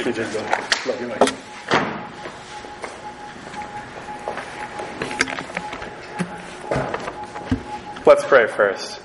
You did good. Love you, Mike. Let's pray first.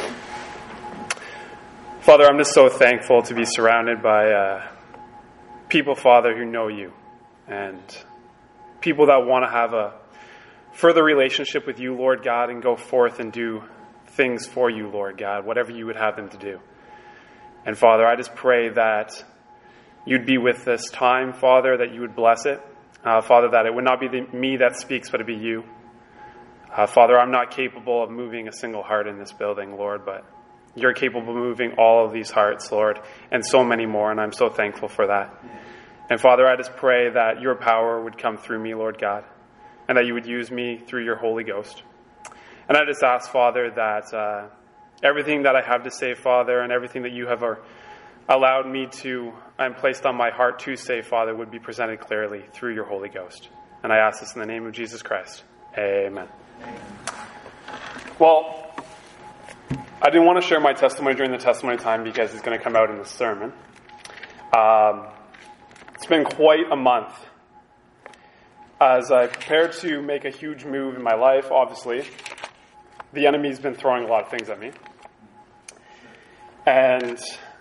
Father, I'm just so thankful to be surrounded by people, Father, who know you, and people that want to have a further relationship with you, Lord God, and go forth and do things for you, Lord God, whatever you would have them to do. And Father, I just pray that you'd be with this time, Father, that you would bless it. Father, that it would not be me that speaks, but it be you. Father, I'm not capable of moving a single heart in this building, Lord, but you're capable of moving all of these hearts, Lord, and so many more, and I'm so thankful for that. And Father, I just pray that your power would come through me, Lord God, and that you would use me through your Holy Ghost. And I just ask, Father, that everything that I have to say, Father, and everything that you have allowed me to and placed on my heart to say, Father, would be presented clearly through your Holy Ghost. And I ask this in the name of Jesus Christ. Amen. Well, I didn't want to share my testimony during the testimony time because it's going to come out in the sermon. It's been quite a month as I prepare to make a huge move in my life. Obviously, the enemy's been throwing a lot of things at me. And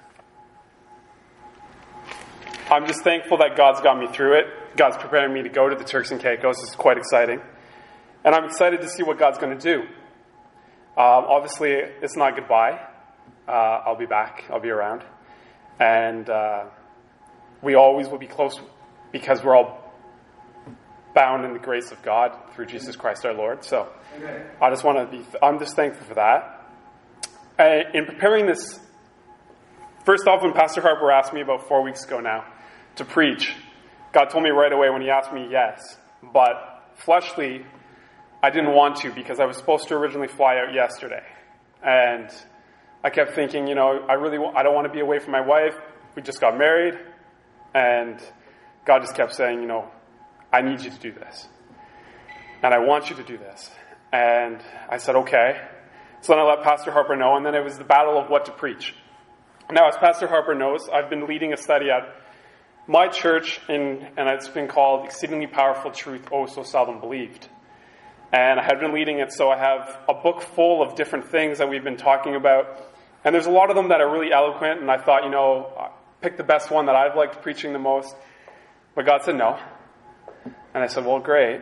I'm just thankful that God's got me through it. God's preparing me to go to the Turks and Caicos. It's quite exciting. And I'm excited to see what God's going to do. Obviously, it's not goodbye. I'll be back. I'll be around. And we always will be close because we're all bound in the grace of God through Jesus Christ our Lord. So I just want to I'm just thankful for that. In preparing this, first off, when Pastor Harper asked me about 4 weeks ago now to preach, God told me right away when he asked me yes. But fleshly, I didn't want to because I was supposed to originally fly out yesterday. And I kept thinking, I don't want to be away from my wife. We just got married. And God just kept saying, I need you to do this. And I want you to do this. And I said, okay. So then I let Pastor Harper know. And then it was the battle of what to preach. Now, as Pastor Harper knows, I've been leading a study at my church, and it's been called Exceedingly Powerful Truth, Oh So Seldom Believed. And I have been leading it, so I have a book full of different things that we've been talking about. And there's a lot of them that are really eloquent, and I thought, pick the best one that I've liked preaching the most. But God said no. And I said, well, great.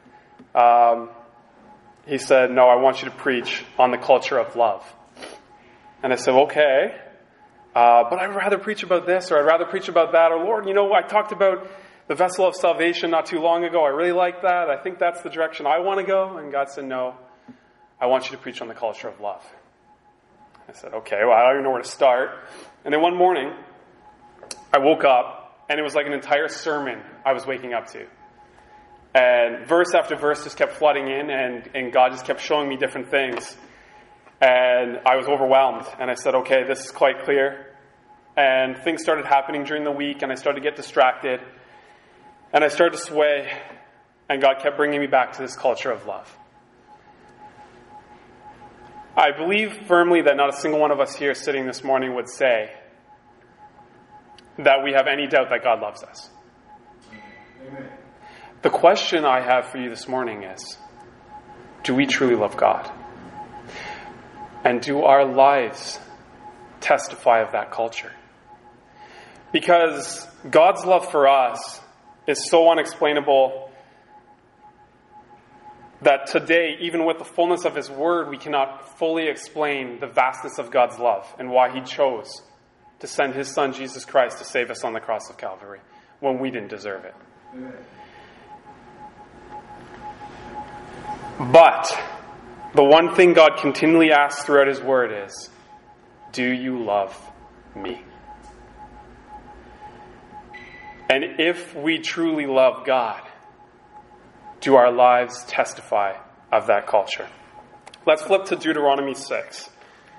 He said, no, I want you to preach on the culture of love. And I said, okay. But I'd rather preach about this, or I'd rather preach about that. Or Lord, I talked about the vessel of salvation not too long ago. I really like that. I think that's the direction I want to go. And God said, no, I want you to preach on the culture of love. I said, okay, well, I don't even know where to start. And then one morning, I woke up, and it was like an entire sermon I was waking up to. And verse after verse just kept flooding in, and God just kept showing me different things. And I was overwhelmed. And I said, okay, this is quite clear. And things started happening during the week, and I started to get distracted. And I started to sway, and God kept bringing me back to this culture of love. I believe firmly that not a single one of us here sitting this morning would say that we have any doubt that God loves us. Amen. The question I have for you this morning is, do we truly love God? And do our lives testify of that culture? Because God's love for us is so unexplainable that today, even with the fullness of His Word, we cannot fully explain the vastness of God's love and why He chose to send His Son, Jesus Christ, to save us on the cross of Calvary when we didn't deserve it. Amen. But the one thing God continually asks throughout His Word is, do you love me? And if we truly love God, do our lives testify of that culture? Let's flip to Deuteronomy 6.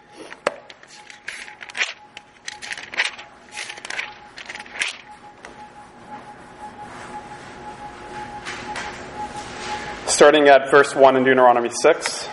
Starting at verse 1 in Deuteronomy 6.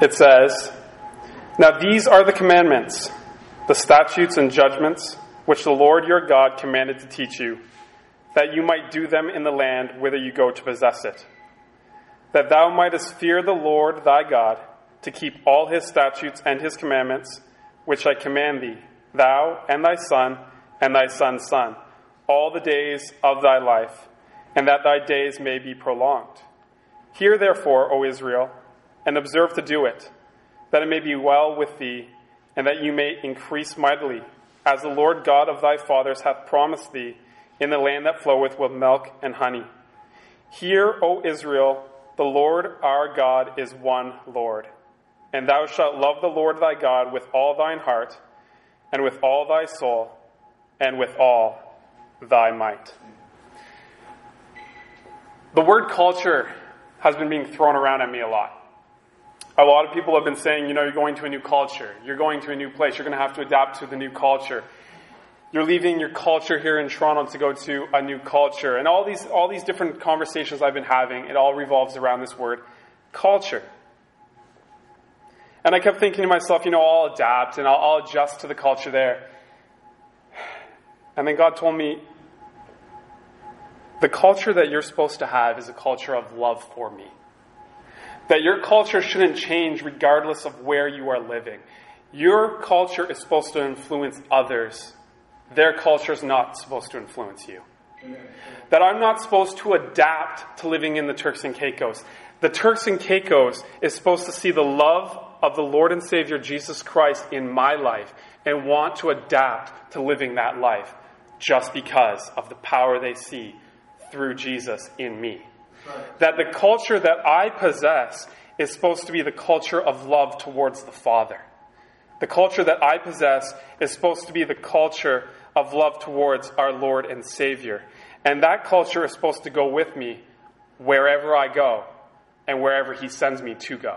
it says, "Now these are the commandments, the statutes and judgments, which the Lord your God commanded to teach you, that you might do them in the land whither you go to possess it, that thou mightest fear the Lord thy God, to keep all his statutes and his commandments, which I command thee, thou and thy son and thy son's son, all the days of thy life, and that thy days may be prolonged. Hear therefore, O Israel, and observe to do it, that it may be well with thee, and that you may increase mightily, as the Lord God of thy fathers hath promised thee, in the land that floweth with milk and honey. Hear, O Israel, the Lord our God is one Lord. And thou shalt love the Lord thy God with all thine heart, and with all thy soul, and with all thy might." The word culture has been being thrown around at me a lot. A lot of people have been saying, you're going to a new culture. You're going to a new place. You're going to have to adapt to the new culture. You're leaving your culture here in Toronto to go to a new culture. And all these different conversations I've been having, it all revolves around this word, culture. And I kept thinking to myself, I'll adapt and I'll adjust to the culture there. And then God told me, the culture that you're supposed to have is a culture of love for me. That your culture shouldn't change regardless of where you are living. Your culture is supposed to influence others. Their culture is not supposed to influence you. That I'm not supposed to adapt to living in the Turks and Caicos. The Turks and Caicos is supposed to see the love of the Lord and Savior Jesus Christ in my life and want to adapt to living that life just because of the power they see through Jesus in me. Right. That the culture that I possess is supposed to be the culture of love towards the Father. The culture that I possess is supposed to be the culture of love towards our Lord and Savior. And that culture is supposed to go with me wherever I go and wherever He sends me to go.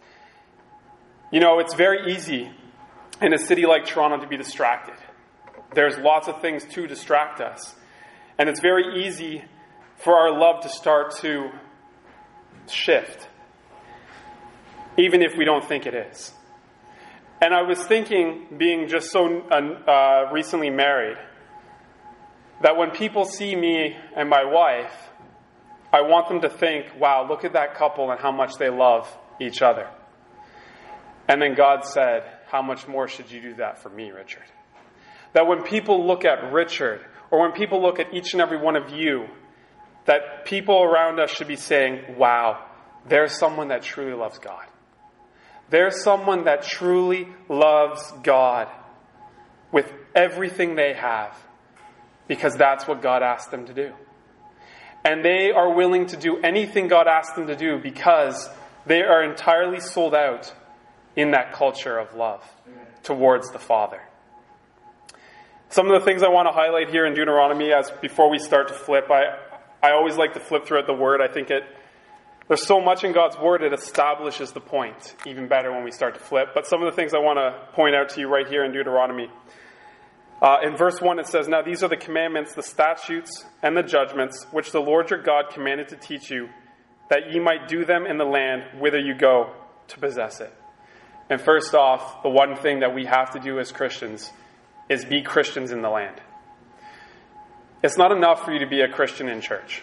It's very easy in a city like Toronto to be distracted. There's lots of things to distract us. And it's very easy for our love to start to shift, even if we don't think it is. And I was thinking, being just so recently married, that when people see me and my wife, I want them to think, wow, look at that couple and how much they love each other. And then God said, how much more should you do that for me, Richard? That when people look at Richard, or when people look at each and every one of you, that people around us should be saying, wow, there's someone that truly loves God. There's someone that truly loves God with everything they have, because that's what God asked them to do. And they are willing to do anything God asked them to do because they are entirely sold out in that culture of love towards the Father. Some of the things I want to highlight here in Deuteronomy before we start to flip, I always like to flip throughout the Word. I think there's so much in God's Word, it establishes the point even better when we start to flip. But some of the things I want to point out to you right here in Deuteronomy. In verse 1 it says, "Now these are the commandments, the statutes, and the judgments, which the Lord your God commanded to teach you, that ye might do them in the land whither you go to possess it." And first off, the one thing that we have to do as Christians is be Christians in the land. It's not enough for you to be a Christian in church.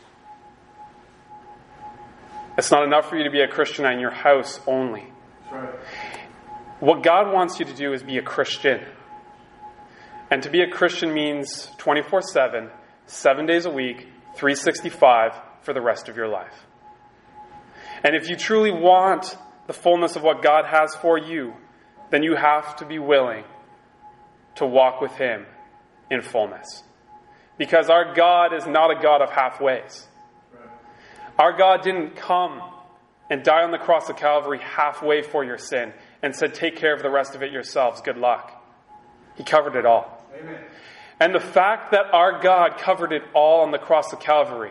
It's not enough for you to be a Christian in your house only. That's right. What God wants you to do is be a Christian. And to be a Christian means 24/7, 7 days a week, 365 for the rest of your life. And if you truly want the fullness of what God has for you, then you have to be willing to walk with Him in fullness. Because our God is not a God of halfways. Our God didn't come and die on the cross of Calvary halfway for your sin and said, take care of the rest of it yourselves. Good luck. He covered it all. Amen. And the fact that our God covered it all on the cross of Calvary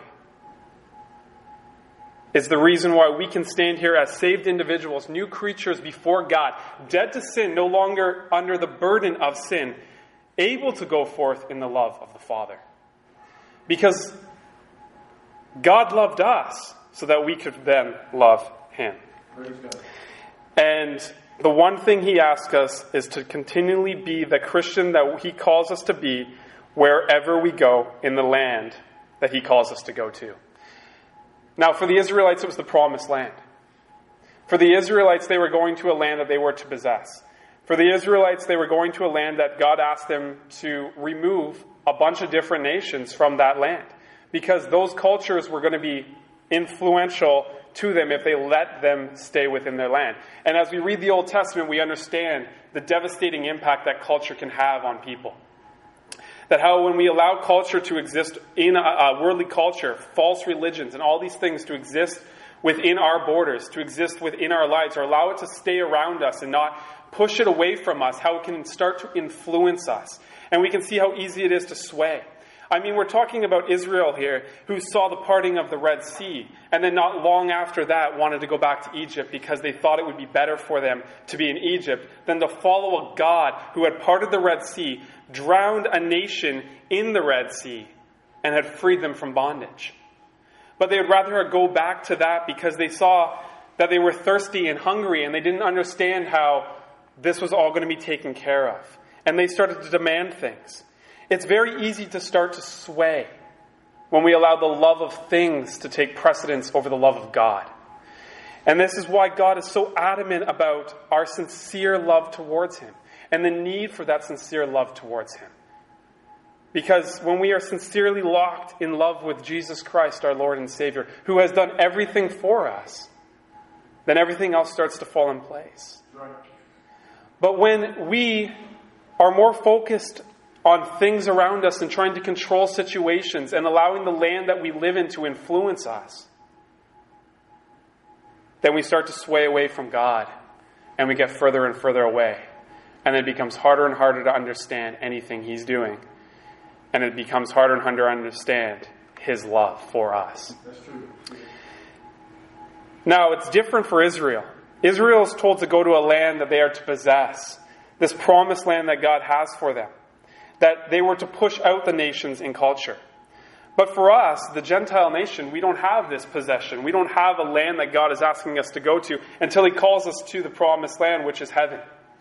is the reason why we can stand here as saved individuals, new creatures before God, dead to sin, no longer under the burden of sin, able to go forth in the love of the Father. Because God loved us so that we could then love Him. And the one thing he asks us is to continually be the Christian that he calls us to be wherever we go in the land that he calls us to go to. Now, for the Israelites, it was the promised land. For the Israelites, they were going to a land that they were to possess. For the Israelites, they were going to a land that God asked them to remove a bunch of different nations from that land, because those cultures were going to be influential to them if they let them stay within their land. And as we read the Old Testament, we understand the devastating impact that culture can have on people. That how when we allow culture to exist in a worldly culture, false religions and all these things to exist within our borders, to exist within our lives, or allow it to stay around us and not push it away from us, how it can start to influence us. And we can see how easy it is to sway. I mean, we're talking about Israel here, who saw the parting of the Red Sea, and then not long after that wanted to go back to Egypt because they thought it would be better for them to be in Egypt than to follow a God who had parted the Red Sea, drowned a nation in the Red Sea, and had freed them from bondage. But they would rather go back to that because they saw that they were thirsty and hungry, and they didn't understand how this was all going to be taken care of. And they started to demand things. It's very easy to start to sway when we allow the love of things to take precedence over the love of God. And this is why God is so adamant about our sincere love towards Him and the need for that sincere love towards Him. Because when we are sincerely locked in love with Jesus Christ, our Lord and Savior, who has done everything for us, then everything else starts to fall in place. But when we are more focused on things around us and trying to control situations and allowing the land that we live in to influence us, then we start to sway away from God and we get further and further away. And it becomes harder and harder to understand anything He's doing. And it becomes harder and harder to understand His love for us. That's true. Now, it's different for Israel. Israel is told to go to a land that they are to possess, this promised land that God has for them, that they were to push out the nations in culture. But for us, the Gentile nation, we don't have this possession. We don't have a land that God is asking us to go to until He calls us to the promised land, which is heaven.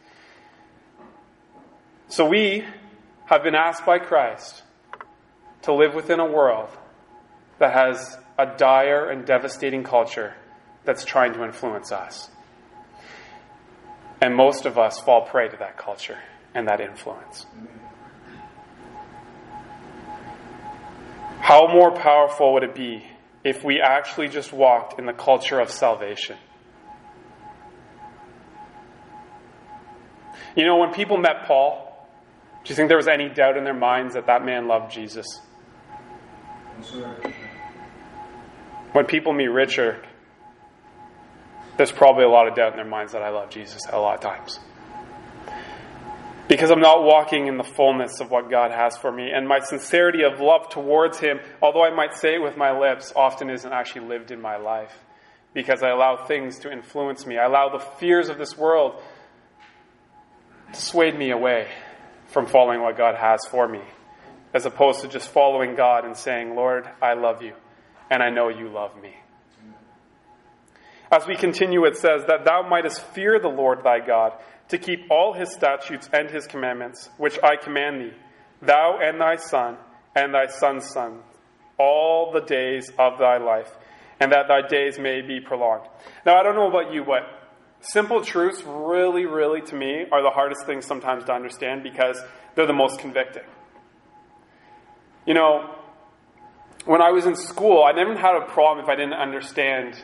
So we have been asked by Christ to live within a world that has a dire and devastating culture that's trying to influence us. And most of us fall prey to that culture and that influence. How more powerful would it be if we actually just walked in the culture of salvation? You know, when people met Paul, do you think there was any doubt in their minds that that man loved Jesus? Yes, sir. When people meet Richard, there's probably a lot of doubt in their minds that I love Jesus a lot of times. Because I'm not walking in the fullness of what God has for me. And my sincerity of love towards Him, although I might say it with my lips, often isn't actually lived in my life. Because I allow things to influence me. I allow the fears of this world to sway me away from following what God has for me. As opposed to just following God and saying, Lord, I love you. And I know you love me. As we continue, it says, that thou mightest fear the Lord thy God, to keep all His statutes and His commandments, which I command thee, thou and thy son, and thy son's son, all the days of thy life, and that thy days may be prolonged. Now, I don't know about you, but simple truths really, really, to me, are the hardest things sometimes to understand because they're the most convicting. You know, when I was in school, I never had a problem if I didn't understand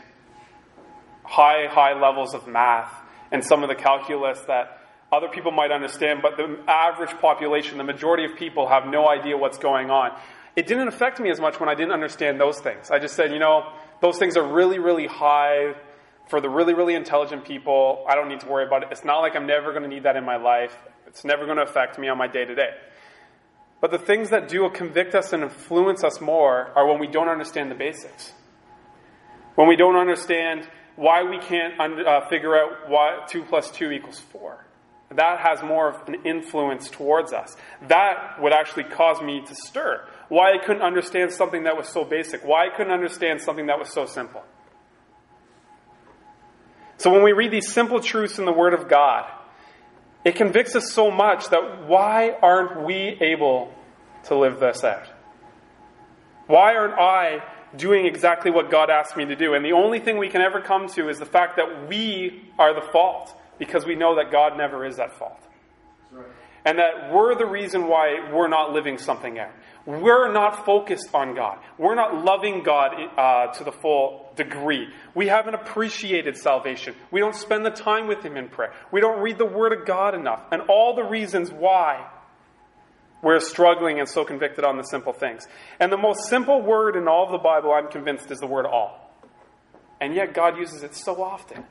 high levels of math and some of the calculus that other people might understand, but the average population, the majority of people have no idea what's going on. It didn't affect me as much when I didn't understand those things. I just said, you know, those things are really, really high for the really, really intelligent people. I don't need to worry about it. It's not like I'm never going to need that in my life. It's never going to affect me on my day-to-day. But the things that do convict us and influence us more are when we don't understand the basics. When we don't understand why we can't figure out why 2 + 2 = 4. That has more of an influence towards us. That would actually cause me to stir. Why I couldn't understand something that was so basic. Why I couldn't understand something that was so simple. So when we read these simple truths in the Word of God, it convicts us so much that why aren't we able to live this out? Why aren't I doing exactly what God asked me to do? And the only thing we can ever come to is the fact that we are the fault, because we know that God never is at fault. That's right. And that we're the reason why we're not living something out. We're not focused on God. We're not loving God to the full degree. We haven't appreciated salvation. We don't spend the time with Him in prayer. We don't read the Word of God enough. And all the reasons why we're struggling and so convicted on the simple things. And the most simple word in all of the Bible, I'm convinced, is the word all. And yet God uses it so often.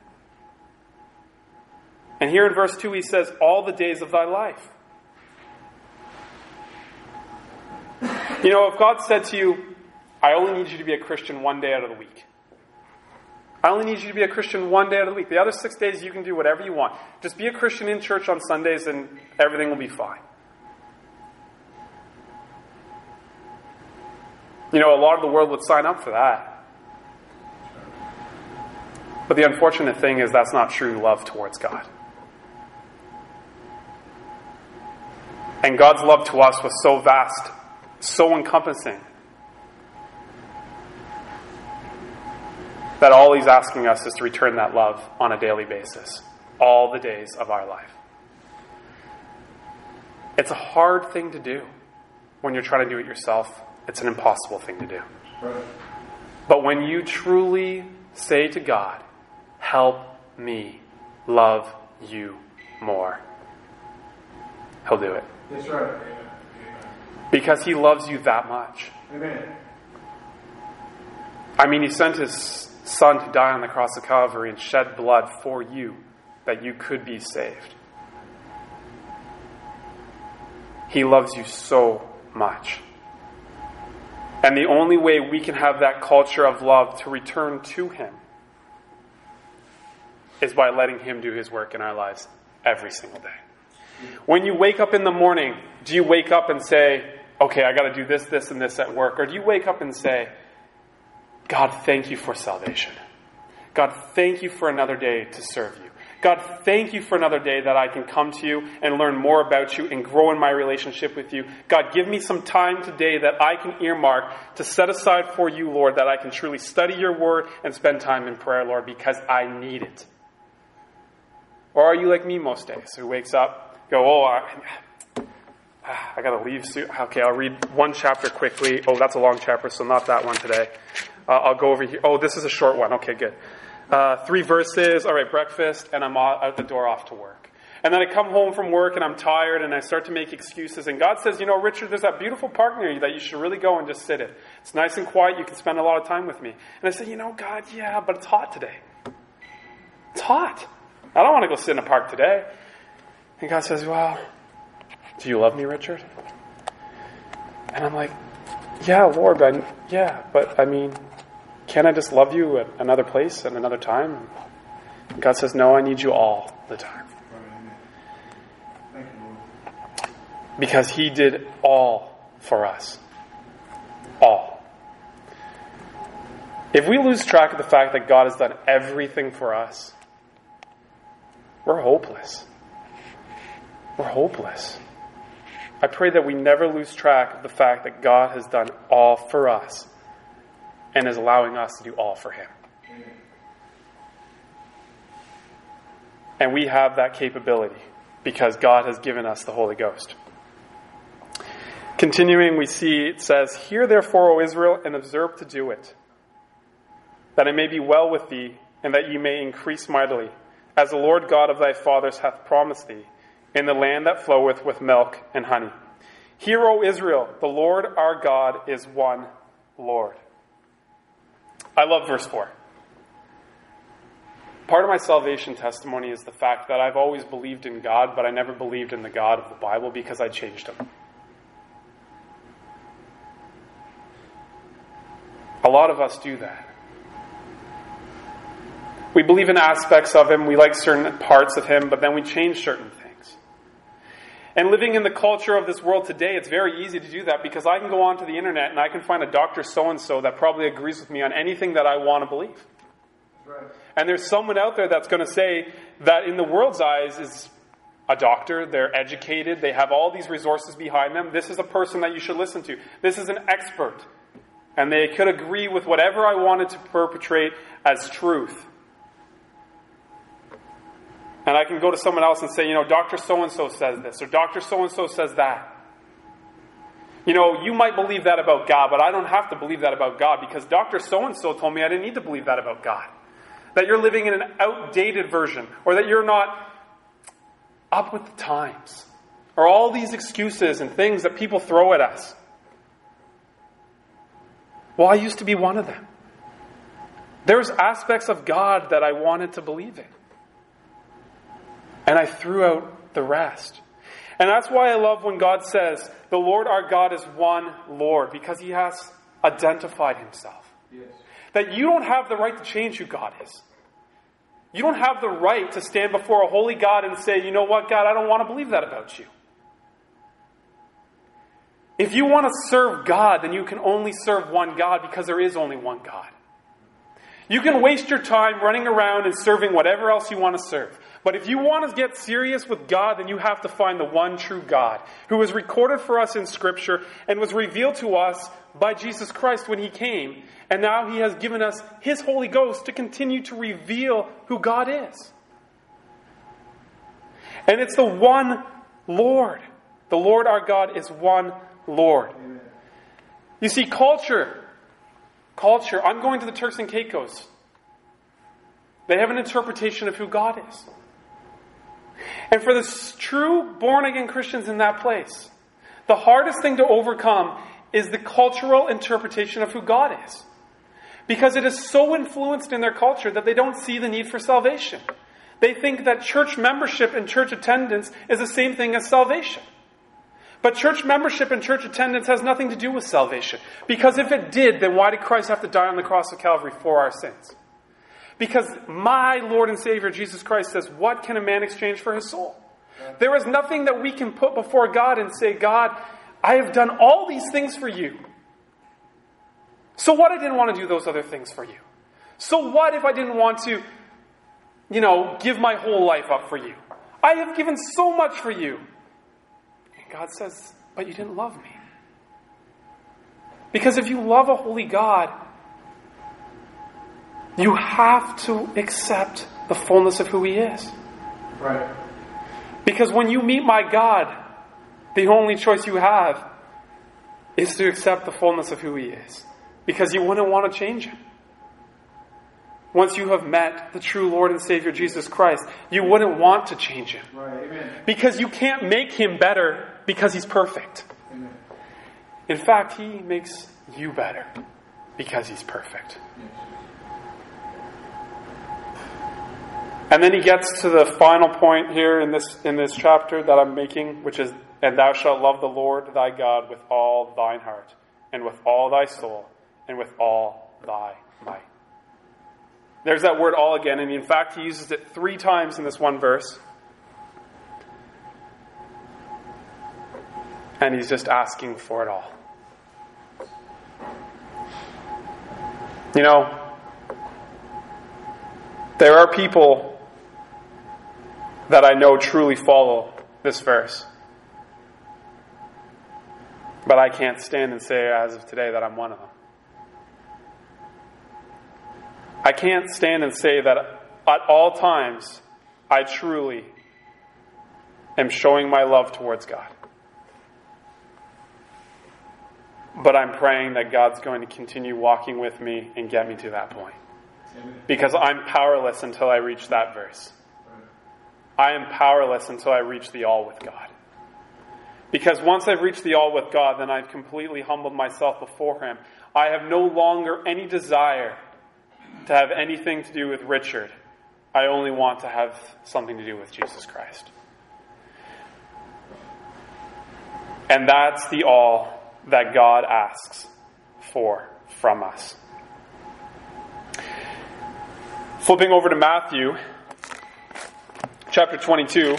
And here in verse 2 He says, all the days of thy life. You know, if God said to you, I only need you to be a Christian one day out of the week. I only need you to be a Christian one day out of the week. The other 6 days you can do whatever you want. Just be a Christian in church on Sundays and everything will be fine. You know, a lot of the world would sign up for that. But the unfortunate thing is that's not true love towards God. And God's love to us was so vast, so encompassing, that all He's asking us is to return that love on a daily basis, all the days of our life. It's a hard thing to do when you're trying to do it yourself. It's an impossible thing to do. Right. But when you truly say to God, help me love you more, He'll do it. That's right. Amen. Because He loves you that much. Amen. I mean, He sent His Son to die on the cross of Calvary and shed blood for you that you could be saved. He loves you so much. And the only way we can have that culture of love to return to Him is by letting Him do His work in our lives every single day. When you wake up in the morning, do you wake up and say, okay, I got to do this, this, and this at work? Or do you wake up and say, God, thank you for salvation. God, thank you for another day to serve you. God, thank you for another day that I can come to you and learn more about you and grow in my relationship with you. God, give me some time today that I can earmark to set aside for you, Lord, that I can truly study your word and spend time in prayer, Lord, because I need it. Or are you like me most days, who wakes up, go, I got to leave soon. Okay, I'll read one chapter quickly. Oh, that's a long chapter, so not that one today. I'll go over here. Oh, this is a short one. Okay, good. 3 verses, all right, breakfast, and I'm out the door off to work. And then I come home from work and I'm tired and I start to make excuses. And God says, you know, Richard, there's that beautiful park near you that you should really go and just sit in. It's nice and quiet. You can spend a lot of time with me. And I say, you know, God, yeah, but it's hot today. It's hot. I don't want to go sit in a park today. And God says, well, do you love me, Richard? And I'm like, yeah, Lord, but I mean, can't I just love you at another place and another time? And God says, no, I need you all the time. Thank you, Lord. Because He did all for us. All. If we lose track of the fact that God has done everything for us, we're hopeless. We're hopeless. I pray that we never lose track of the fact that God has done all for us and is allowing us to do all for Him. Amen. And we have that capability because God has given us the Holy Ghost. Continuing, we see it says, hear therefore, O Israel, and observe to do it, that it may be well with thee, and that ye may increase mightily, as the Lord God of thy fathers hath promised thee, in the land that floweth with milk and honey. Hear, O Israel, the Lord our God is one Lord. I love verse 4. Part of my salvation testimony is the fact that I've always believed in God, but I never believed in the God of the Bible because I changed Him. A lot of us do that. We believe in aspects of Him, we like certain parts of Him, but then we change certain things. And living in the culture of this world today, it's very easy to do that because I can go onto the internet and I can find a Dr. So-and-so that probably agrees with me on anything that I want to believe. right. And there's someone out there that's going to say that in the world's eyes is a doctor, they're educated, they have all these resources behind them. This is a person that you should listen to. This is an expert. And they could agree with whatever I wanted to perpetrate as truth. And I can go to someone else and say, Dr. So-and-so says this, or Dr. So-and-so says that. You might believe that about God, but I don't have to believe that about God because Dr. So-and-so told me I didn't need to believe that about God. That you're living in an outdated version, or that you're not up with the times, or all these excuses and things that people throw at us. Well, I used to be one of them. There's aspects of God that I wanted to believe in. And I threw out the rest. And that's why I love when God says, the Lord our God is one Lord, because he has identified himself. Yes. That you don't have the right to change who God is. You don't have the right to stand before a holy God and say, you know what, God, I don't want to believe that about you. If you want to serve God, then you can only serve one God because there is only one God. You can waste your time running around and serving whatever else you want to serve. But if you want to get serious with God, then you have to find the one true God who was recorded for us in Scripture and was revealed to us by Jesus Christ when he came. And now he has given us his Holy Ghost to continue to reveal who God is. And it's the one Lord. The Lord our God is one Lord. Amen. You see, culture. I'm going to the Turks and Caicos. They have an interpretation of who God is. And for the true born-again Christians in that place, the hardest thing to overcome is the cultural interpretation of who God is. Because it is so influenced in their culture that they don't see the need for salvation. They think that church membership and church attendance is the same thing as salvation. But church membership and church attendance has nothing to do with salvation. Because if it did, then why did Christ have to die on the cross of Calvary for our sins? Because my Lord and Savior Jesus Christ says, what can a man exchange for his soul? There is nothing that we can put before God and say, God, I have done all these things for you. So what I didn't want to do those other things for you? So what if I didn't want to, give my whole life up for you? I have given so much for you. And God says, but you didn't love me. Because if you love a holy God, you have to accept the fullness of who he is. Right. Because when you meet my God, the only choice you have is to accept the fullness of who he is. Because you wouldn't want to change him. Once you have met the true Lord and Savior Jesus Christ, you wouldn't want to change him. Right. Amen. Because you can't make him better because he's perfect. Amen. In fact, he makes you better because he's perfect. Yes. And then he gets to the final point here in this chapter that I'm making, which is, and thou shalt love the Lord thy God with all thine heart, and with all thy soul, and with all thy might. There's that word all again, and in fact he uses it 3 times in this one verse. And he's just asking for it all. There are people that I know truly follow this verse. But I can't stand and say as of today that I'm one of them. I can't stand and say that at all times I truly am showing my love towards God. But I'm praying that God's going to continue walking with me and get me to that point. Amen. Because I'm powerless until I reach that verse. I am powerless until I reach the all with God. Because once I've reached the all with God, then I've completely humbled myself before him. I have no longer any desire to have anything to do with Richard. I only want to have something to do with Jesus Christ. And that's the all that God asks for from us. Flipping over to Matthew, chapter 22.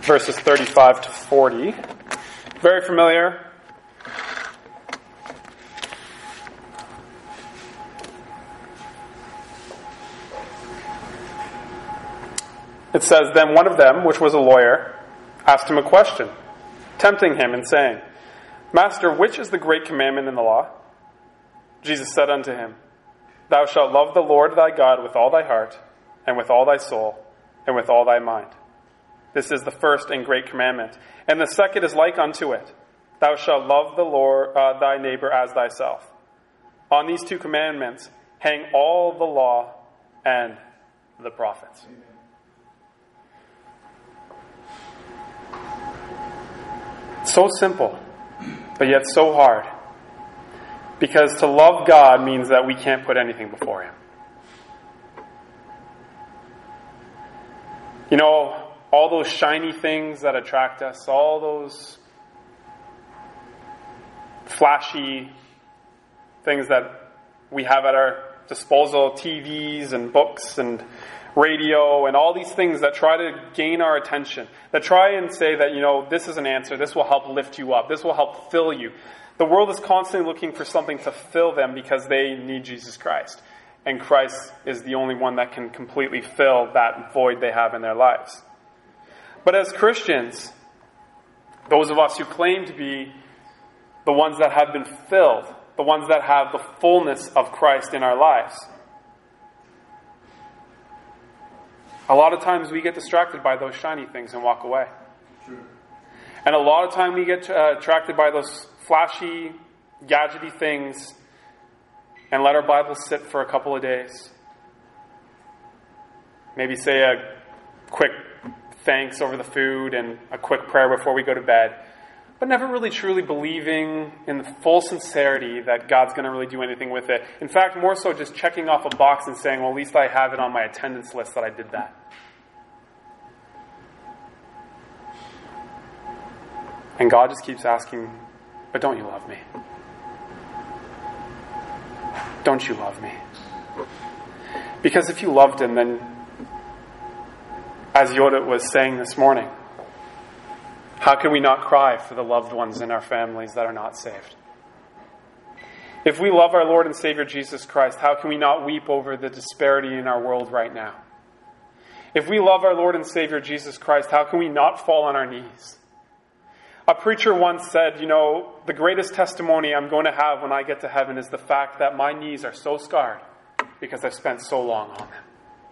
verses 35 to 40. Very familiar. It says, "Then one of them, which was a lawyer, asked him a question, tempting him and saying, 'Master, which is the great commandment in the law?' Jesus said unto him, 'Thou shalt love the Lord thy God with all thy heart, and with all thy soul, and with all thy mind. This is the first and great commandment. And the second is like unto it. Thou shalt love the Lord thy neighbor as thyself. On these two commandments hang all the law and the prophets.'" So simple, but yet so hard. Because to love God means that we can't put anything before Him. You know, all those shiny things that attract us, all those flashy things that we have at our disposal, TVs and books and radio and all these things that try to gain our attention, that try and say that, you know, this is an answer, this will help lift you up, this will help fill you. The world is constantly looking for something to fill them because they need Jesus Christ. And Christ is the only one that can completely fill that void they have in their lives. But as Christians, those of us who claim to be the ones that have been filled, the ones that have the fullness of Christ in our lives, a lot of times we get distracted by those shiny things and walk away. True. And a lot of time we get attracted by those flashy, gadgety things and let our Bible sit for a couple of days. Maybe say a quick thanks over the food and a quick prayer before we go to bed, but never really truly believing in the full sincerity that God's going to really do anything with it. In fact, more so just checking off a box and saying, well, at least I have it on my attendance list that I did that. And God just keeps asking, but don't you love me? Don't you love me? Because if you loved Him, then, as Yoda was saying this morning, how can we not cry for the loved ones in our families that are not saved? If we love our Lord and Savior Jesus Christ, how can we not weep over the disparity in our world right now? If we love our Lord and Savior Jesus Christ, how can we not fall on our knees? A preacher once said, you know, the greatest testimony I'm going to have when I get to heaven is the fact that my knees are so scarred because I've spent so long on them.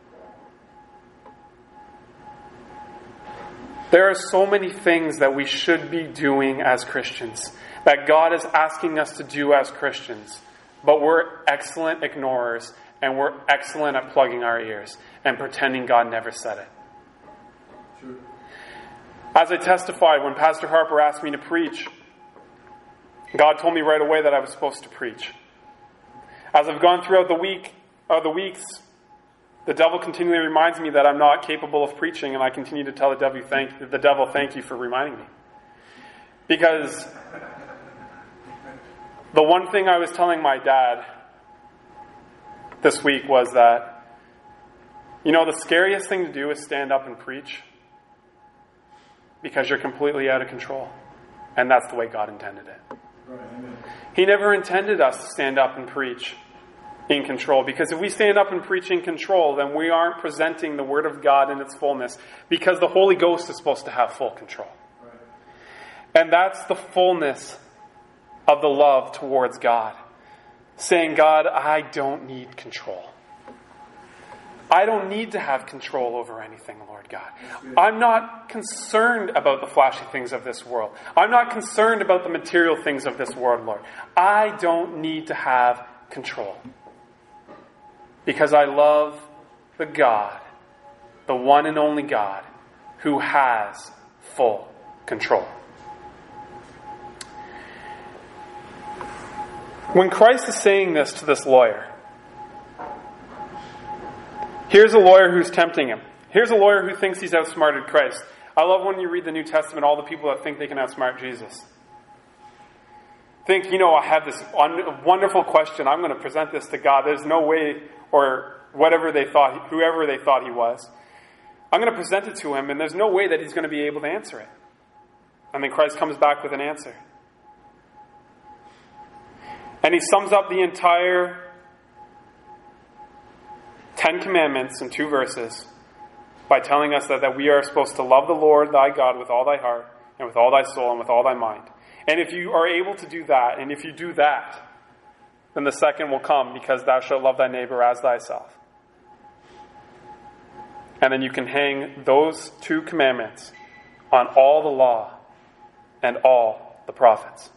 There are so many things that we should be doing as Christians, that God is asking us to do as Christians, but we're excellent ignorers and we're excellent at plugging our ears and pretending God never said it. True. As I testified, when Pastor Harper asked me to preach, God told me right away that I was supposed to preach. As I've gone throughout the weeks, the devil continually reminds me that I'm not capable of preaching, and I continue to tell the devil, thank you for reminding me. Because the one thing I was telling my dad this week was that, you know, the scariest thing to do is stand up and preach. Because you're completely out of control. And that's the way God intended it. Right, amen. He never intended us to stand up and preach in control. Because if we stand up and preach in control, then we aren't presenting the Word of God in its fullness. Because the Holy Ghost is supposed to have full control. Right. And that's the fullness of the love towards God. Saying, God, I don't need control. I don't need to have control over anything, Lord God. I'm not concerned about the flashy things of this world. I'm not concerned about the material things of this world, Lord. I don't need to have control. Because I love the God, the one and only God, who has full control. When Christ is saying this to this lawyer, here's a lawyer who's tempting him. Here's a lawyer who thinks he's outsmarted Christ. I love when you read the New Testament, all the people that think they can outsmart Jesus. Think, you know, I have this wonderful question. I'm going to present this to God. There's no way, or whoever they thought he was. I'm going to present it to him, and there's no way that he's going to be able to answer it. And then Christ comes back with an answer. And he sums up the entire 10 commandments in 2 verses by telling us that we are supposed to love the Lord thy God with all thy heart and with all thy soul and with all thy mind. And if you are able to do that, and if you do that, then the second will come, because thou shalt love thy neighbor as thyself. And then you can hang those 2 commandments on all the law and all the prophets.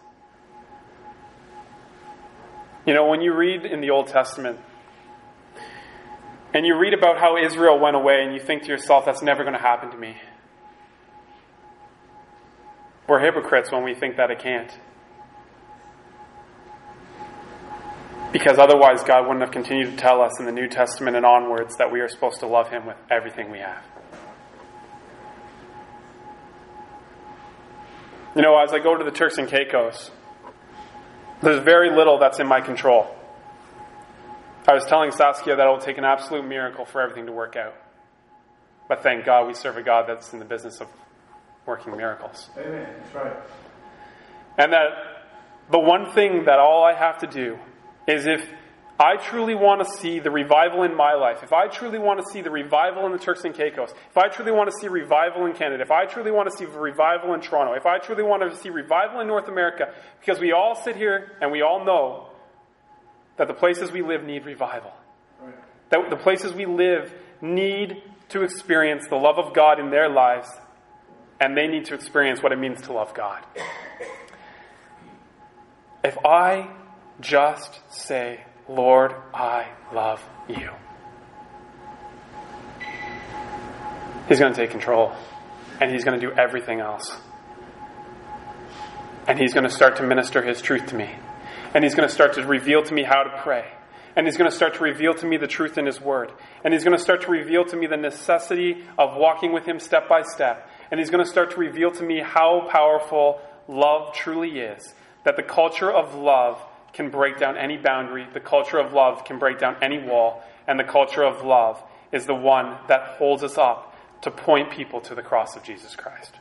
You know, when you read in the Old Testament, and you read about how Israel went away, and you think to yourself, that's never going to happen to me. We're hypocrites when we think that it can't. Because otherwise God wouldn't have continued to tell us in the New Testament and onwards that we are supposed to love him with everything we have. You know, as I go to the Turks and Caicos, there's very little that's in my control. I was telling Saskia that it will take an absolute miracle for everything to work out. But thank God we serve a God that's in the business of working miracles. Amen. That's right. And that the one thing that all I have to do is, if I truly want to see the revival in my life, if I truly want to see the revival in the Turks and Caicos, if I truly want to see revival in Canada, if I truly want to see revival in Toronto, if I truly want to see revival in North America, because we all sit here and we all know that the places we live need revival. Right. That the places we live need to experience the love of God in their lives, and they need to experience what it means to love God. If I just say, Lord, I love you, he's going to take control, and he's going to do everything else. And he's going to start to minister his truth to me. And he's going to start to reveal to me how to pray. And he's going to start to reveal to me the truth in his word. And he's going to start to reveal to me the necessity of walking with him step by step. And he's going to start to reveal to me how powerful love truly is. That the culture of love can break down any boundary. The culture of love can break down any wall. And the culture of love is the one that holds us up to point people to the cross of Jesus Christ.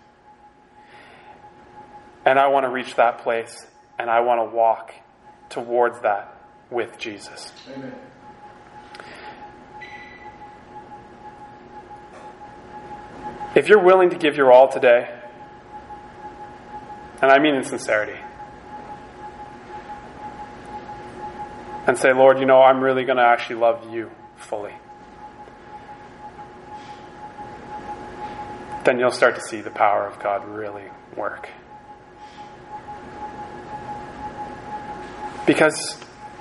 And I want to reach that place. And I want to walk towards that with Jesus. Amen. If you're willing to give your all today, and I mean in sincerity, and say, Lord, you know, I'm really going to actually love you fully, then you'll start to see the power of God really work. Because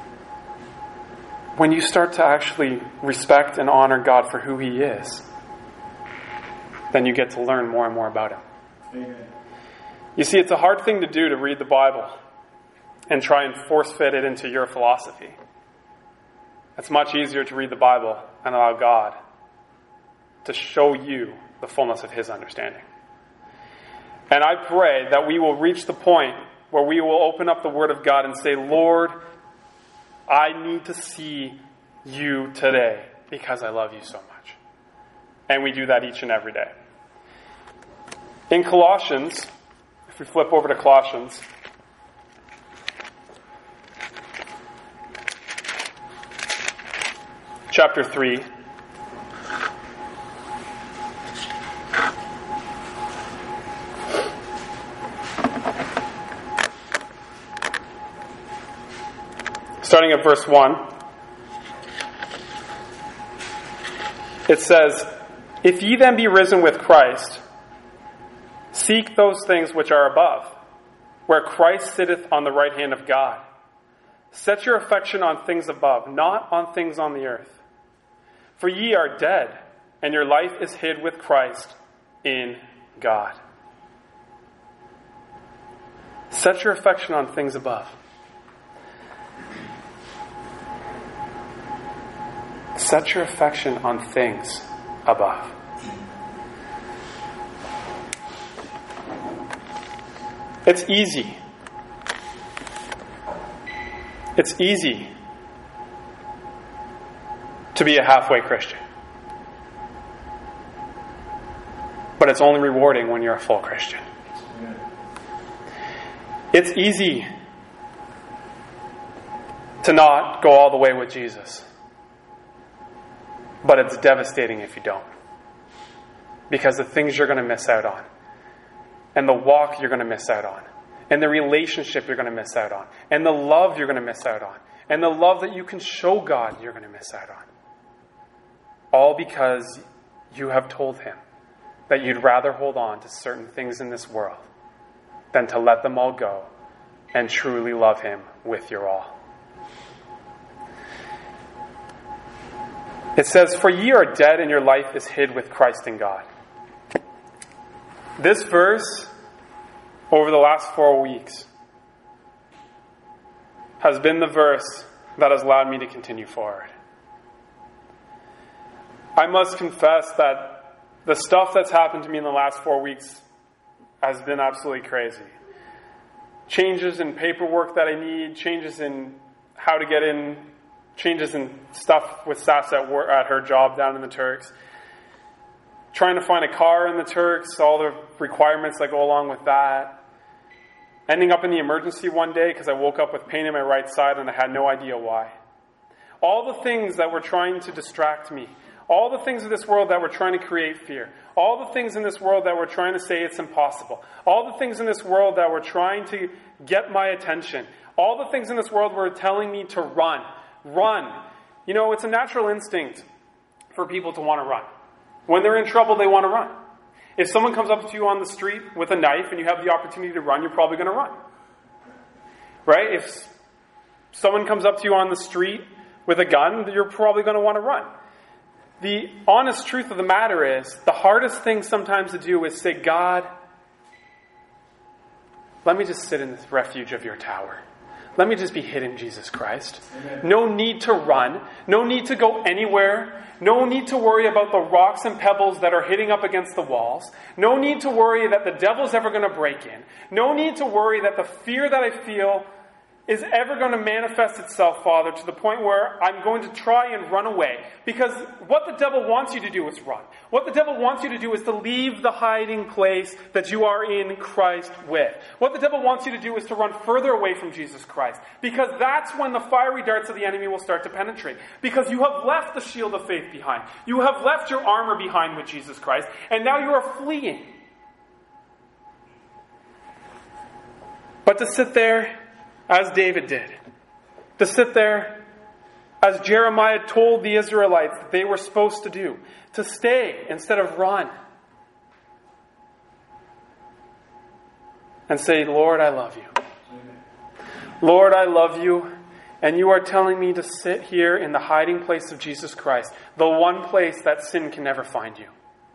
when you start to actually respect and honor God for who he is, then you get to learn more and more about him. Amen. You see, it's a hard thing to do, to read the Bible and try and force fit it into your philosophy. It's much easier to read the Bible and allow God to show you the fullness of his understanding. And I pray that we will reach the point where we will open up the Word of God and say, Lord, I need to see you today because I love you so much. And we do that each and every day. In Colossians, if we flip over to Colossians, chapter 3, starting at verse 1, it says, If ye then be risen with Christ, seek those things which are above, where Christ sitteth on the right hand of God. Set your affection on things above, not on things on the earth. For ye are dead, and your life is hid with Christ in God. Set your affection on things above. Set your affection on things above. It's easy. It's easy to be a halfway Christian. But it's only rewarding when you're a full Christian. Amen. It's easy to not go all the way with Jesus. But it's devastating if you don't. Because the things you're going to miss out on, and the walk you're going to miss out on, and the relationship you're going to miss out on, and the love you're going to miss out on, and the love that you can show God you're going to miss out on. All because you have told him that you'd rather hold on to certain things in this world than to let them all go and truly love him with your all. It says, "For ye are dead, and your life is hid with Christ in God." This verse, over the last 4 weeks, has been the verse that has allowed me to continue forward. I must confess that the stuff that's happened to me in the last 4 weeks has been absolutely crazy. Changes in paperwork that I need, changes in how to get in, changes in stuff with Sass at her job down in the Turks. Trying to find a car in the Turks, all the requirements that go along with that. Ending up in the emergency one day because I woke up with pain in my right side and I had no idea why. All the things that were trying to distract me. All the things in this world that were trying to create fear. All the things in this world that were trying to say it's impossible. All the things in this world that were trying to get my attention. All the things in this world were telling me to run. Run. You know, it's a natural instinct for people to want to run. When they're in trouble, they want to run. If someone comes up to you on the street with a knife and you have the opportunity to run, you're probably going to run. Right? If someone comes up to you on the street with a gun, you're probably going to want to run. The honest truth of the matter is, the hardest thing sometimes to do is say, God, let me just sit in the refuge of your tower. Let me just be hid in Jesus Christ. Amen. No need to run. No need to go anywhere. No need to worry about the rocks and pebbles that are hitting up against the walls. No need to worry that the devil's ever going to break in. No need to worry that the fear that I feel is ever going to manifest itself, Father, to the point where I'm going to try and run away. Because what the devil wants you to do is run. What the devil wants you to do is to leave the hiding place that you are in Christ with. What the devil wants you to do is to run further away from Jesus Christ. Because that's when the fiery darts of the enemy will start to penetrate. Because you have left the shield of faith behind. You have left your armor behind with Jesus Christ. And now you are fleeing. But to sit there as David did. To sit there as Jeremiah told the Israelites that they were supposed to do. To stay instead of run. And say, Lord, I love you. Lord, I love you. And you are telling me to sit here in the hiding place of Jesus Christ. The one place that sin can never find you.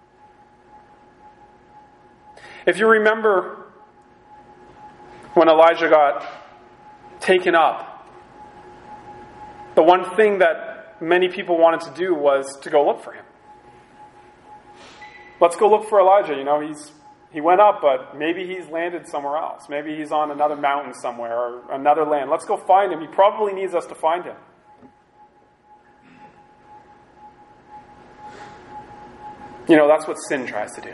If you remember when Elijah got taken up, the one thing that many people wanted to do was to go look for him. Let's go look for Elijah. You know, he went up, but maybe he's landed somewhere else. Maybe he's on another mountain somewhere or another land. Let's go find him. He probably needs us to find him. You know, that's what sin tries to do.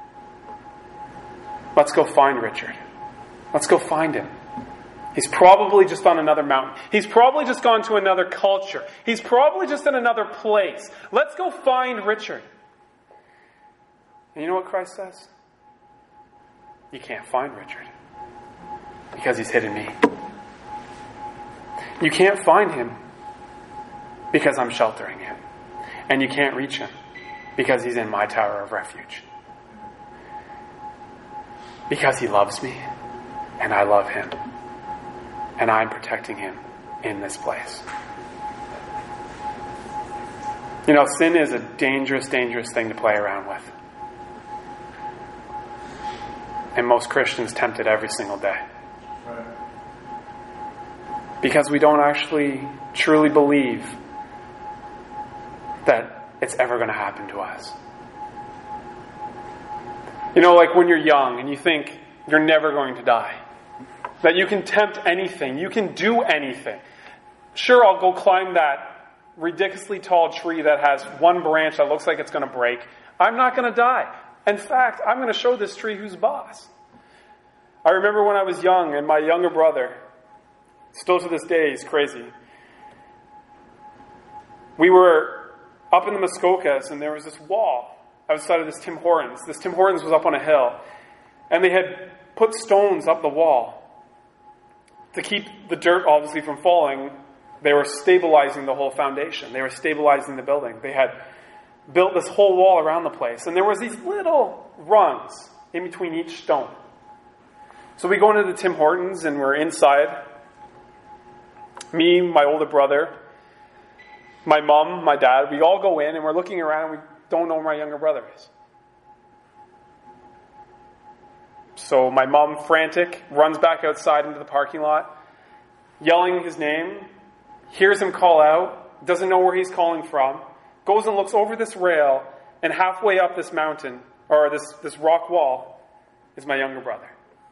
Let's go find Richard. Let's go find him. He's probably just on another mountain. He's probably just gone to another culture. He's probably just in another place. Let's go find Richard. And you know what Christ says? You can't find Richard because he's hidden me. You can't find him because I'm sheltering him. And you can't reach him because he's in my tower of refuge. Because he loves me and I love him. And I'm protecting him in this place. You know, sin is a dangerous, dangerous thing to play around with. And most Christians tempt it every single day. Right. Because we don't actually truly believe that it's ever going to happen to us. You know, like when you're young and you think you're never going to die. That you can tempt anything. You can do anything. Sure, I'll go climb that ridiculously tall tree that has one branch that looks like it's going to break. I'm not going to die. In fact, I'm going to show this tree who's boss. I remember when I was young, and my younger brother, still to this day, he's crazy. We were up in the Muskokas, and there was this wall outside of this Tim Hortons. This Tim Hortons was up on a hill, and they had put stones up the wall to keep the dirt, obviously, from falling. They were stabilizing the whole foundation. They were stabilizing the building. They had built this whole wall around the place, and there was these little rungs in between each stone. So we go into the Tim Hortons, and we're inside. Me, my older brother, my mom, my dad, we all go in, and we're looking around, and we don't know where my younger brother is. So my mom, frantic, runs back outside into the parking lot, yelling his name, hears him call out, doesn't know where he's calling from, goes and looks over this rail, and halfway up this mountain, or this rock wall, is my younger brother.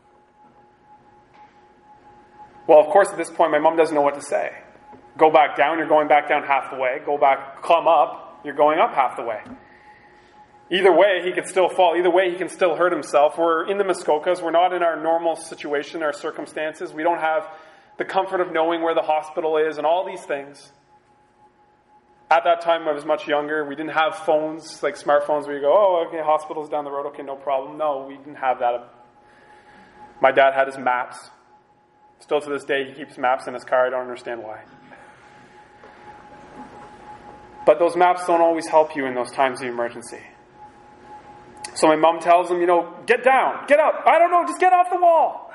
Well, of course, at this point, my mom doesn't know what to say. Go back down, you're going back down half the way. Go back, come up, you're going up half the way. Either way, he could still fall. Either way, he can still hurt himself. We're in the Muskokas. We're not in our normal situation, our circumstances. We don't have the comfort of knowing where the hospital is and all these things. At that time, I was much younger. We didn't have phones, like smartphones, where you go, oh, okay, hospital's down the road. Okay, no problem. No, we didn't have that. My dad had his maps. Still to this day, he keeps maps in his car. I don't understand why. But those maps don't always help you in those times of emergency. So my mom tells him, get down, get up. I don't know, just get off the wall.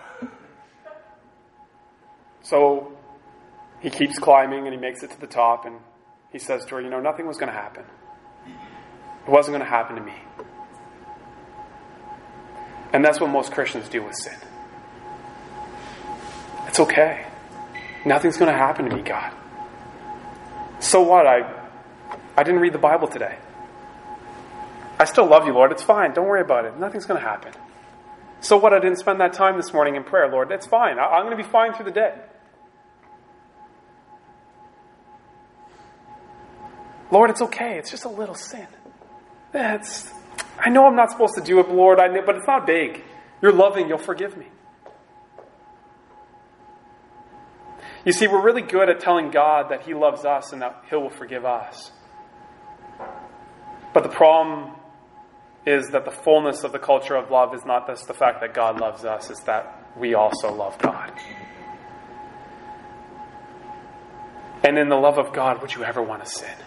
So he keeps climbing and he makes it to the top and he says to her, nothing was going to happen. It wasn't going to happen to me. And that's what most Christians do with sin. It's okay. Nothing's going to happen to me, God. So what? I didn't read the Bible today. I still love you, Lord. It's fine. Don't worry about it. Nothing's going to happen. So what? I didn't spend that time this morning in prayer, Lord. It's fine. I'm going to be fine through the day. Lord, it's okay. It's just a little sin. I know I'm not supposed to do it, Lord, but it's not big. You're loving. You'll forgive me. You see, we're really good at telling God that He loves us and that He will forgive us. But the problem is that the fullness of the culture of love is not just the fact that God loves us, it's that we also love God. And in the love of God, would you ever want to sin?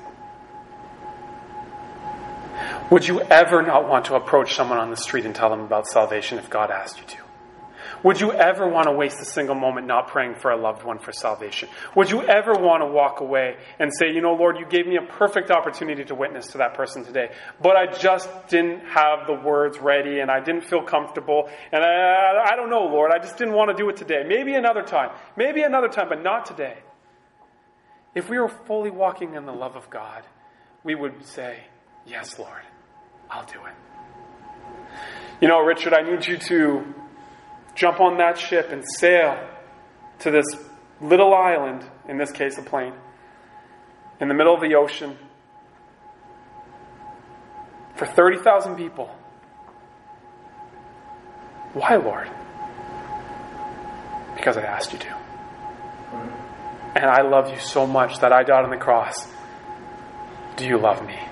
Would you ever not want to approach someone on the street and tell them about salvation if God asked you to? Would you ever want to waste a single moment not praying for a loved one for salvation? Would you ever want to walk away and say, Lord, you gave me a perfect opportunity to witness to that person today, but I just didn't have the words ready and I didn't feel comfortable and I don't know, Lord, I just didn't want to do it today. Maybe another time, but not today. If we were fully walking in the love of God, we would say, yes, Lord, I'll do it. Richard, I need you to jump on that ship and sail to this little island, in this case a plane, in the middle of the ocean for 30,000 people. Why, Lord? Because I asked you to. And I love you so much that I died on the cross. Do you love me?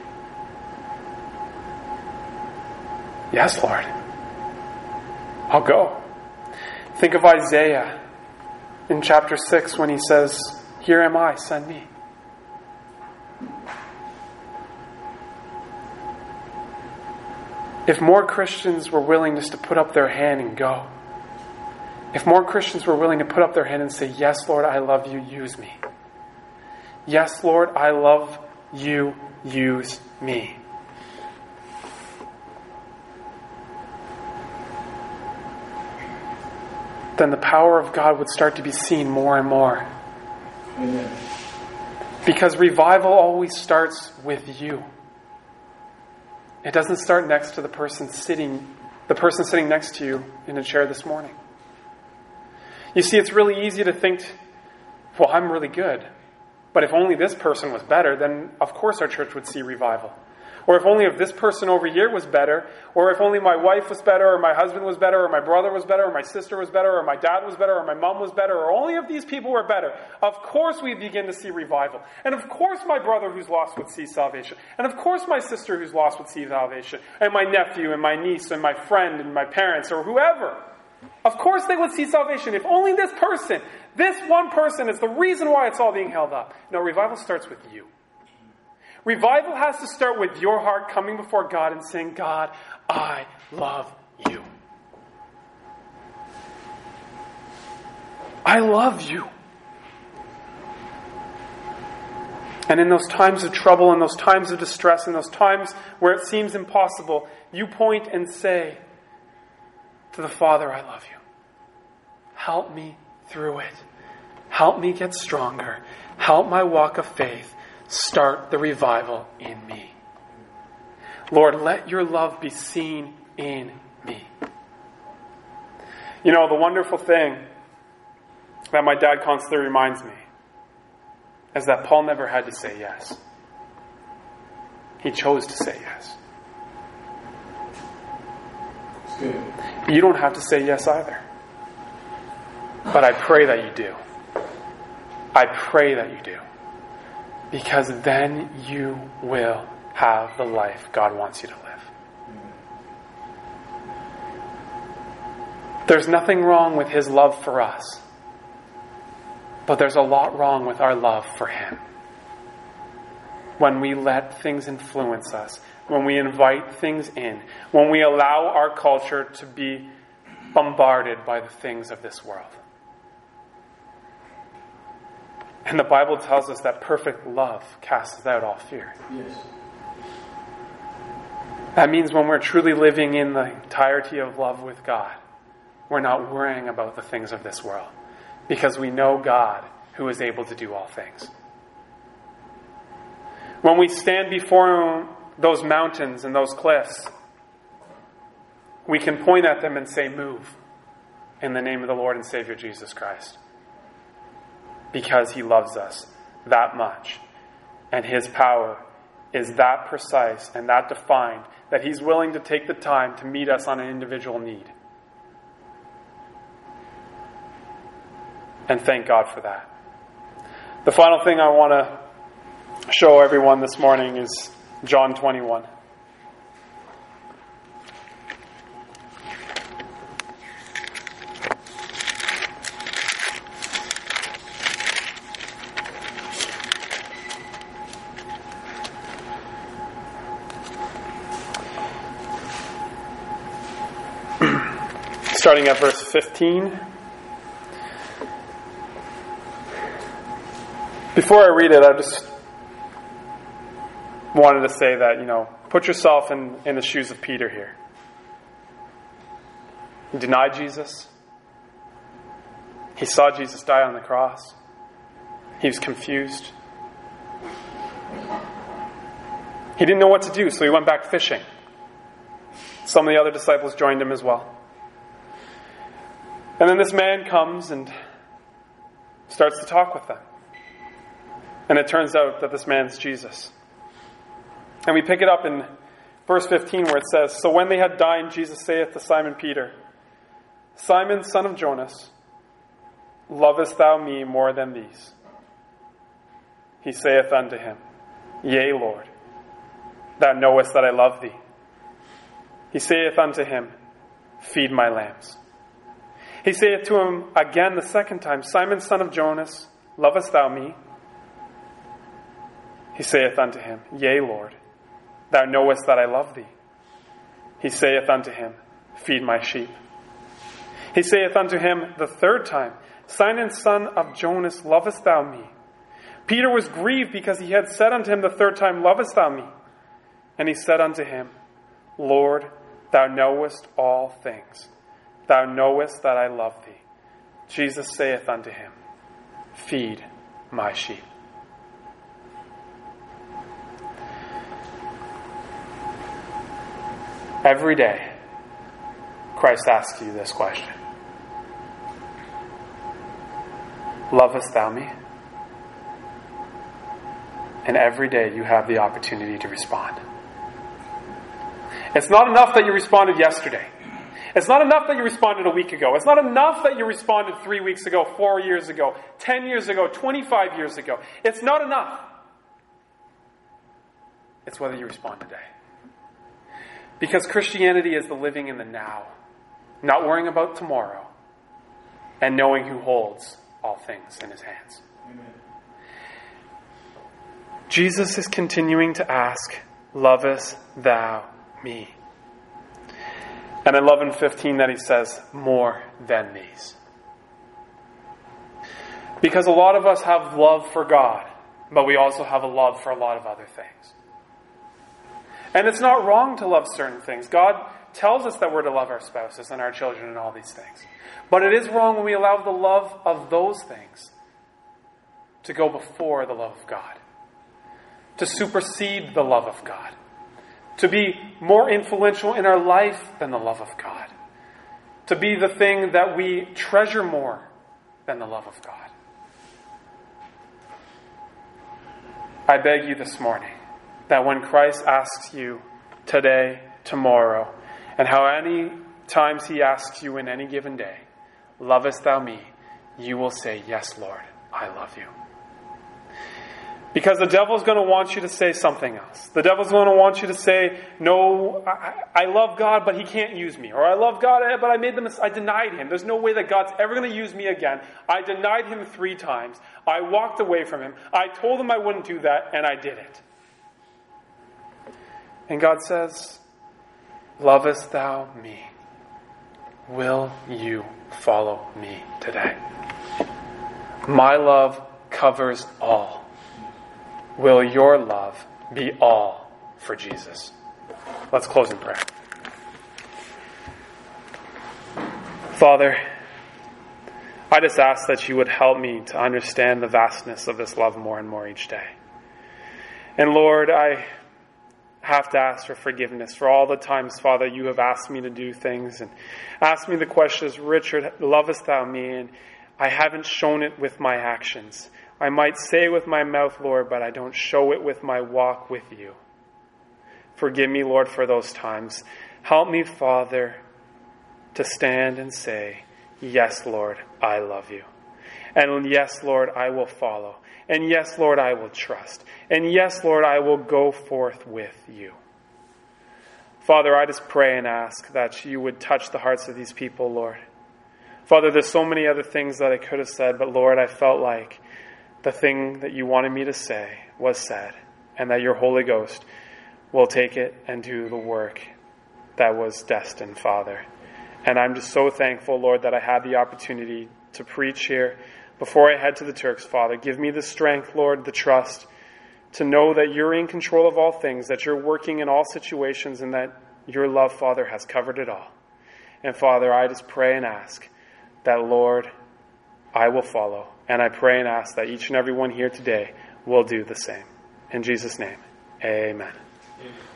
Yes, Lord. I'll go. Think of Isaiah in chapter 6 when he says, here am I, send me. If more Christians were willing just to put up their hand and go, if more Christians were willing to put up their hand and say, yes, Lord, I love you, use me. Yes, Lord, I love you, use me. Then the power of God would start to be seen more and more. Amen. Because revival always starts with you. It doesn't start next to the person sitting next to you in a chair this morning. You see, it's really easy to think, well, I'm really good. But if only this person was better, then of course our church would see revival. Or if only if this person over here was better, or if only my wife was better, or my husband was better, or my brother was better, or my sister was better, or my dad was better, or my mom was better, or only if these people were better, of course we begin to see revival. And of course my brother who's lost would see salvation. And of course my sister who's lost would see salvation. And my nephew, and my niece, and my friend, and my parents, or whoever. Of course they would see salvation. If only this person, this one person is the reason why it's all being held up. No, revival starts with you. Revival has to start with your heart coming before God and saying, God, I love you. I love you. And in those times of trouble, in those times of distress, in those times where it seems impossible, you point and say to the Father, I love you. Help me through it. Help me get stronger. Help my walk of faith start the revival in me. Lord, let your love be seen in me. You know, the wonderful thing that my dad constantly reminds me is that Paul never had to say yes. He chose to say yes. It's good. You don't have to say yes either. But I pray that you do. I pray that you do. Because then you will have the life God wants you to live. There's nothing wrong with His love for us. But there's a lot wrong with our love for Him. When we let things influence us, when we invite things in, when we allow our culture to be bombarded by the things of this world. And the Bible tells us that perfect love casts out all fear. Yes. That means when we're truly living in the entirety of love with God, we're not worrying about the things of this world. Because we know God who is able to do all things. When we stand before those mountains and those cliffs, we can point at them and say, move in the name of the Lord and Savior Jesus Christ. Because He loves us that much. And His power is that precise and that defined that He's willing to take the time to meet us on an individual need. And thank God for that. The final thing I want to show everyone this morning is John 21. Starting at verse 15. Before I read it, I just wanted to say that, put yourself in the shoes of Peter here. He denied Jesus. He saw Jesus die on the cross. He was confused. He didn't know what to do, so he went back fishing. Some of the other disciples joined him as well. And then this man comes and starts to talk with them. And it turns out that this man's Jesus. And we pick it up in verse 15 where it says, So when they had dined, Jesus saith to Simon Peter, Simon, son of Jonas, lovest thou me more than these? He saith unto him, Yea, Lord, thou knowest that I love thee. He saith unto him, Feed my lambs. He saith to him again the second time, Simon, son of Jonas, lovest thou me? He saith unto him, Yea, Lord, thou knowest that I love thee. He saith unto him, Feed my sheep. He saith unto him the third time, Simon, son of Jonas, lovest thou me? Peter was grieved because he had said unto him the third time, Lovest thou me? And he said unto him, Lord, thou knowest all things. Thou knowest that I love thee. Jesus saith unto him, Feed my sheep. Every day, Christ asks you this question. Lovest thou me? And every day you have the opportunity to respond. It's not enough that you responded yesterday. It's not enough that you responded a week ago. It's not enough that you responded 3 weeks ago, 4 years ago, 10 years ago, 25 years ago. It's not enough. It's whether you respond today. Because Christianity is the living in the now, not worrying about tomorrow, and knowing who holds all things in his hands. Amen. Jesus is continuing to ask, lovest thou me? And I love in 15 that he says, more than these. Because a lot of us have love for God, but we also have a love for a lot of other things. And it's not wrong to love certain things. God tells us that we're to love our spouses and our children and all these things. But it is wrong when we allow the love of those things to go before the love of God, to supersede the love of God, to be more influential in our life than the love of God, to be the thing that we treasure more than the love of God. I beg you this morning that when Christ asks you today, tomorrow, and how many times he asks you in any given day, lovest thou me? You will say, yes, Lord, I love you. Because the devil's going to want you to say something else. The devil's going to want you to say, no, I love God, but he can't use me. Or I love God, but I denied him. There's no way that God's ever going to use me again. I denied him 3 times. I walked away from him. I told him I wouldn't do that, and I did it. And God says, lovest thou me? Will you follow me today? My love covers all. Will your love be all for Jesus? Let's close in prayer. Father, I just ask that you would help me to understand the vastness of this love more and more each day. And Lord, I have to ask for forgiveness for all the times, Father, you have asked me to do things and asked me the questions, Richard, lovest thou me? And I haven't shown it with my actions. I might say with my mouth, Lord, but I don't show it with my walk with you. Forgive me, Lord, for those times. Help me, Father, to stand and say, yes, Lord, I love you. And yes, Lord, I will follow. And yes, Lord, I will trust. And yes, Lord, I will go forth with you. Father, I just pray and ask that you would touch the hearts of these people, Lord. Father, there's so many other things that I could have said, but Lord, I felt like the thing that you wanted me to say was said, and that your Holy Ghost will take it and do the work that was destined, Father. And I'm just so thankful, Lord, that I had the opportunity to preach here before I head to the Turks, Father. Give me the strength, Lord, the trust to know that you're in control of all things, that you're working in all situations, and that your love, Father, has covered it all. And Father, I just pray and ask that, Lord, I will follow. And I pray and ask that each and every one here today will do the same. In Jesus' name, amen. Amen.